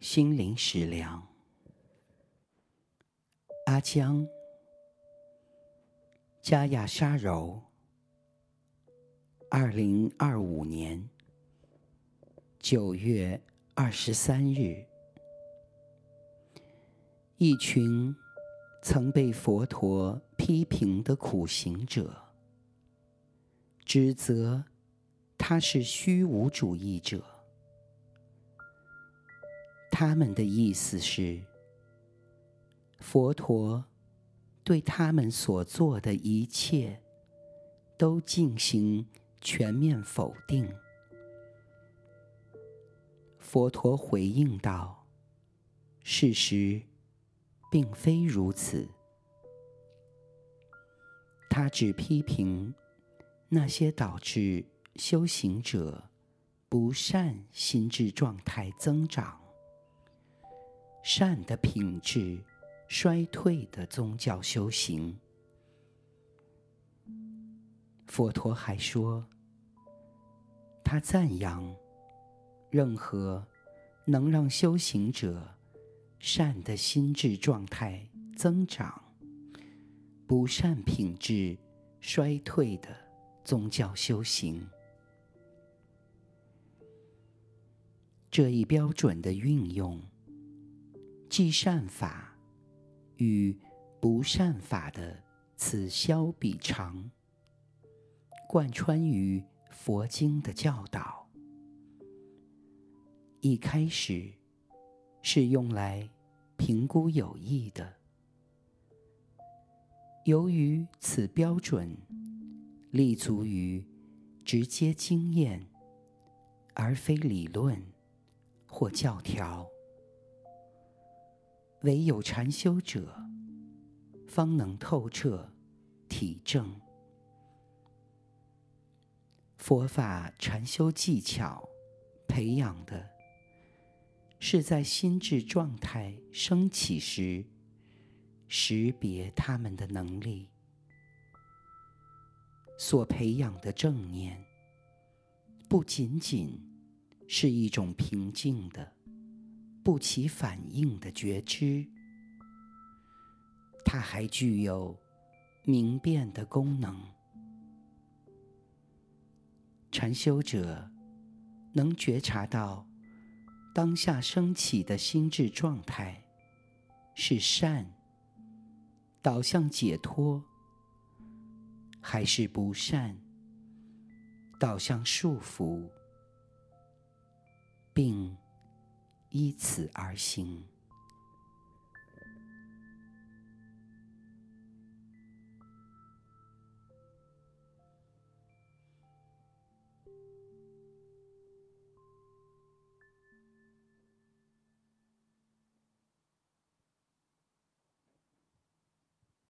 心灵食粮。阿江，加亚沙柔，2025年9月23日，一群曾被佛陀批评的苦行者，指责他是虚无主义者。他们的意思是，佛陀对他们所做的一切都进行全面否定。佛陀回应道：事实并非如此。他只批评那些导致修行者不善心智状态增长、善的品质衰退的宗教修行。佛陀还说，他赞扬任何能让修行者善的心智状态增长、不善品质衰退的宗教修行。这一标准的运用，即善法与不善法的此消彼长，贯穿于佛经的教导。一开始是用来评估有益的，由于此标准立足于直接经验，而非理论或教条，唯有禅修者方能透彻体证。佛法禅修技巧培养的是在心智状态升起时识别它们的能力。所培养的正念不仅仅是一种平静的不起反应的觉知，它还具有明辨的功能。禅修者能觉察到当下升起的心智状态是善，导向解脱，还是不善，导向束缚，并依此而行。